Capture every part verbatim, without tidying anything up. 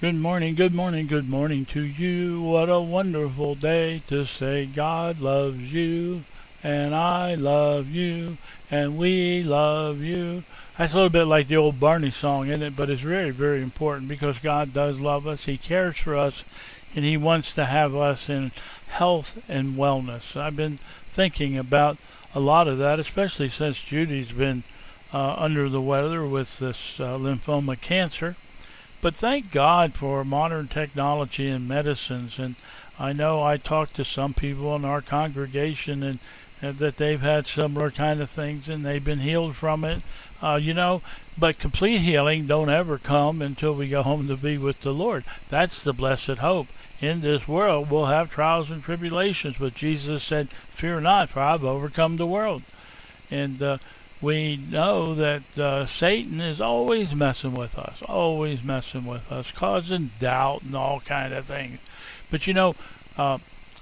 Good morning, good morning, good morning to you. What a wonderful day to say God loves you, and I love you, and we love you. That's a little bit like the old Barney song, isn't it? But it's very, very important because God does love us. He cares for us, and He wants to have us in health and wellness. I've been thinking about a lot of that, especially since Judy's been uh, under the weather with this uh, lymphoma cancer. But thank God for modern technology and medicines. And I know I talked to some people in our congregation and, and that they've had similar kind of things and they've been healed from it. Uh, you know, but complete healing don't ever come until we go home to be with the Lord. That's the blessed hope. In this world we'll have trials and tribulations, but Jesus said, "Fear not, for I've overcome the world." And uh, we know that uh, Satan is always messing with us, always messing with us, causing doubt and all kind of things. But you know, uh,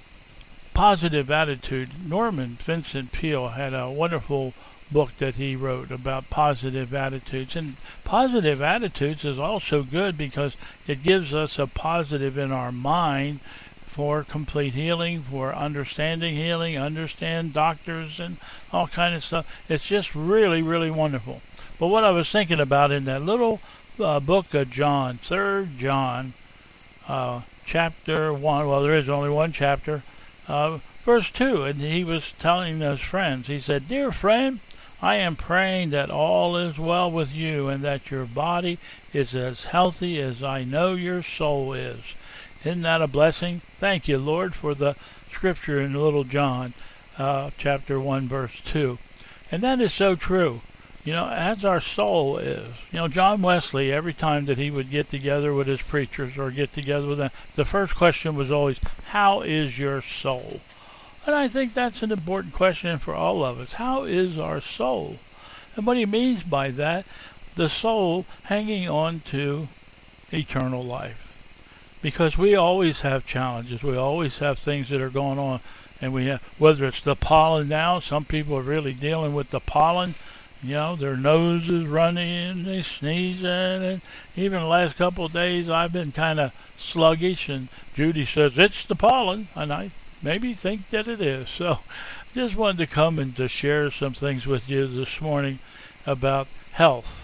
positive attitude. Norman Vincent Peale had a wonderful book that he wrote about positive attitudes. And positive attitudes is also good because it gives us a positive in our mind for complete healing, for understanding healing, understand doctors and all kind of stuff. It's just really, really wonderful. But what I was thinking about in that little uh, book of John, Third John, uh, chapter one, well, there is only one chapter, uh, verse two, and he was telling his friends, he said, "Dear friend, I am praying that all is well with you and that your body is as healthy as I know your soul is." Isn't that a blessing? Thank you, Lord, for the scripture in Little John, uh, chapter one, verse two. And that is so true. You know, as our soul is. You know, John Wesley, every time that he would get together with his preachers or get together with them, the first question was always, "How is your soul?" And I think that's an important question for all of us. How is our soul? And what he means by that, the soul hanging on to eternal life. Because we always have challenges. We always have things that are going on. And we have, whether it's the pollen now, some people are really dealing with the pollen. You know, their nose is running, they sneezing. And even the last couple of days, I've been kind of sluggish. And Judy says, "It's the pollen." And I maybe think that it is. So just wanted to come and to share some things with you this morning about health.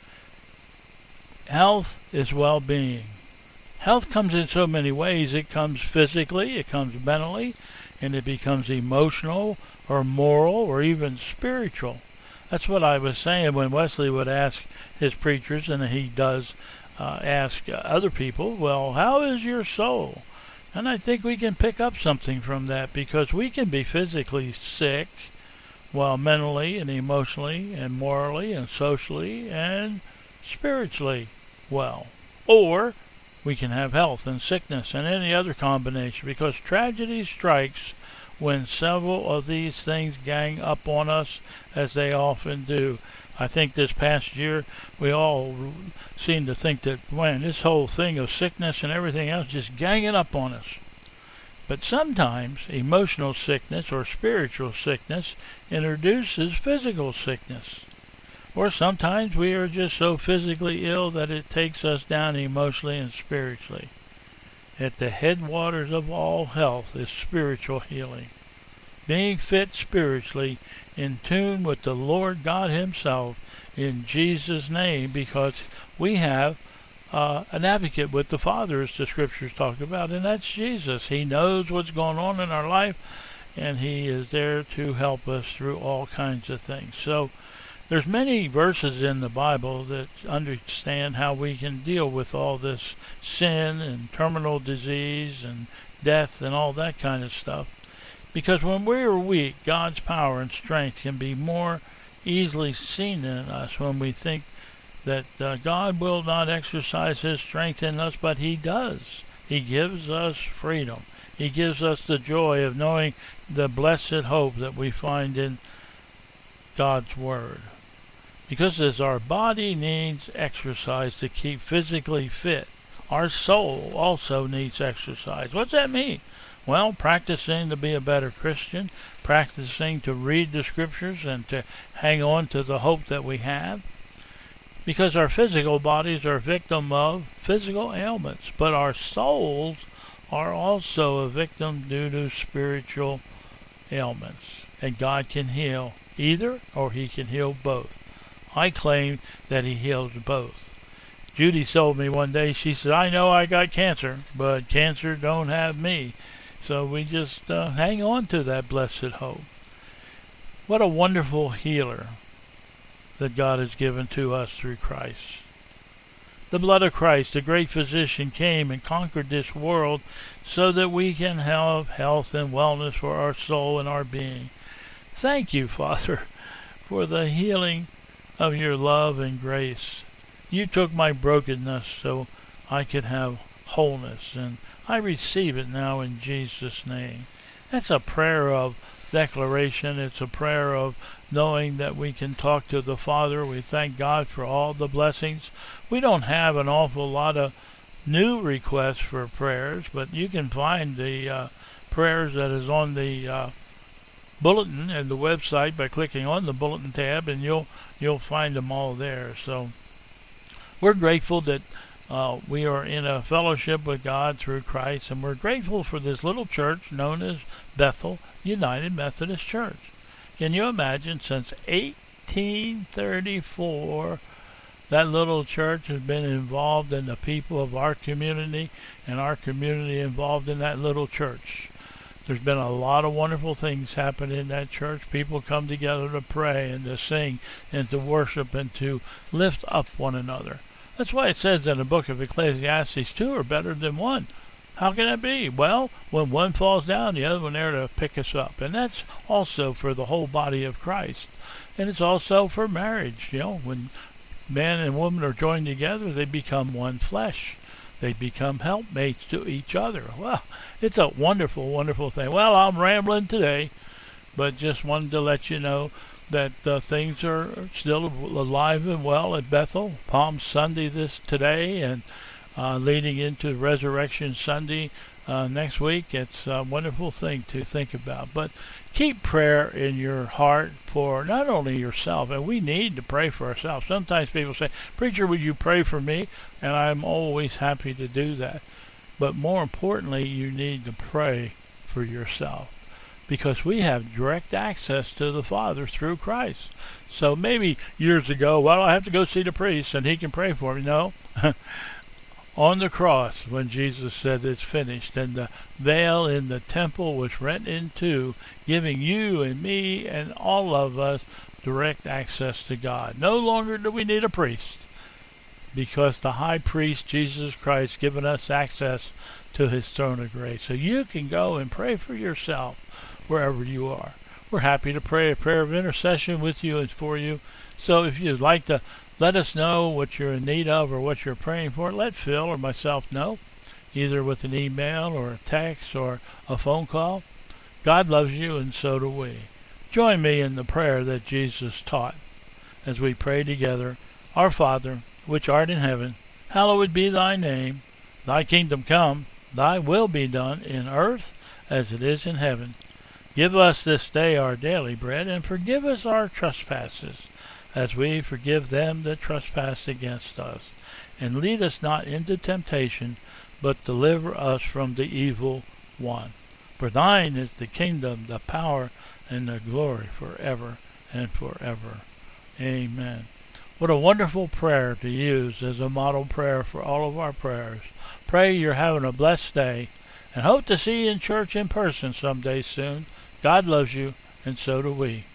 Health is well-being. Health comes in so many ways. It comes physically, it comes mentally, and it becomes emotional or moral or even spiritual. That's what I was saying when Wesley would ask his preachers, and he does uh, ask other people, "Well, how is your soul?" And I think we can pick up something from that because we can be physically sick while mentally and emotionally and morally and socially and spiritually well. Or we can have health and sickness and any other combination because tragedy strikes when several of these things gang up on us as they often do. I think this past year we all seem to think that, man, this whole thing of sickness and everything else just ganging up on us. But sometimes emotional sickness or spiritual sickness introduces physical sickness. Or sometimes we are just so physically ill that it takes us down emotionally and spiritually. At the headwaters of all health is spiritual healing. Being fit spiritually, in tune with the Lord God Himself, in Jesus' name, because we have uh, an advocate with the Father, as the Scriptures talk about, and that's Jesus. He knows what's going on in our life, and He is there to help us through all kinds of things. So, there's many verses in the Bible that understand how we can deal with all this sin and terminal disease and death and all that kind of stuff. Because when we are weak, God's power and strength can be more easily seen in us when we think that uh, God will not exercise His strength in us, but He does. He gives us freedom. He gives us the joy of knowing the blessed hope that we find in God's Word. Because as our body needs exercise to keep physically fit, our soul also needs exercise. What's that mean? Well, practicing to be a better Christian, practicing to read the Scriptures and to hang on to the hope that we have, because our physical bodies are a victim of physical ailments, but our souls are also a victim due to spiritual ailments. And God can heal either, or he can heal both. I claim that he heals both. Judy told me one day, she said, I know I got cancer, but cancer don't have me. So we just uh, hang on to that blessed hope. What a wonderful healer that God has given to us through Christ. The blood of Christ, the great physician, came and conquered this world so that we can have health and wellness for our soul and our being. Thank you, Father, for the healing of your love and grace. You took my brokenness so I could have wholeness, and I receive it now in Jesus' name. That's a prayer of declaration. It's a prayer of knowing that we can talk to the Father. We thank God for all the blessings. We don't have an awful lot of new requests for prayers, but you can find the uh, prayers that is on the uh, bulletin and the website by clicking on the bulletin tab, and you'll you'll find them all there. So we're grateful that uh, we are in a fellowship with God through Christ, and we're grateful for this little church known as Bethel United Methodist Church. Can you imagine, since eighteen thirty-four, that little church has been involved in the people of our community, and our community involved in that little church. There's been a lot of wonderful things happen in that church. People come together to pray and to sing and to worship and to lift up one another. That's why it says in the book of Ecclesiastes, two are better than one. How can that be? Well, when one falls down, the other one there to pick us up. And that's also for the whole body of Christ. And it's also for marriage. You know, when man and woman are joined together, they become one flesh. They become helpmates to each other. Well, it's a wonderful, wonderful thing. Well, I'm rambling today, but just wanted to let you know that uh, things are still alive and well at Bethel. Palm Sunday this today, and uh, leading into Resurrection Sunday uh, next week. It's a wonderful thing to think about. But keep prayer in your heart for not only yourself, and we need to pray for ourselves. Sometimes people say, Preacher, would you pray for me? And I'm always happy to do that. But more importantly, you need to pray for yourself, because we have direct access to the Father through Christ. So maybe years ago, well, I have to go see the priest and he can pray for me. No. On the cross, when Jesus said it's finished, and the veil in the temple was rent in two, giving you and me and all of us direct access to God. No longer do we need a priest, because the high priest, Jesus Christ, given us access to his throne of grace. So you can go and pray for yourself wherever you are. We're happy to pray a prayer of intercession with you and for you. So if you'd like to let us know what you're in need of or what you're praying for, let Phil or myself know, either with an email or a text or a phone call. God loves you, and so do we. Join me in the prayer that Jesus taught as we pray together. Our Father, which art in heaven, hallowed be thy name. Thy kingdom come, thy will be done in earth as it is in heaven. Give us this day our daily bread, and forgive us our trespasses, as we forgive them that trespass against us. And lead us not into temptation, but deliver us from the evil one. For thine is the kingdom, the power, and the glory forever and forever. Amen. What a wonderful prayer to use as a model prayer for all of our prayers. Pray you're having a blessed day, and hope to see you in church in person someday soon. God loves you, and so do we.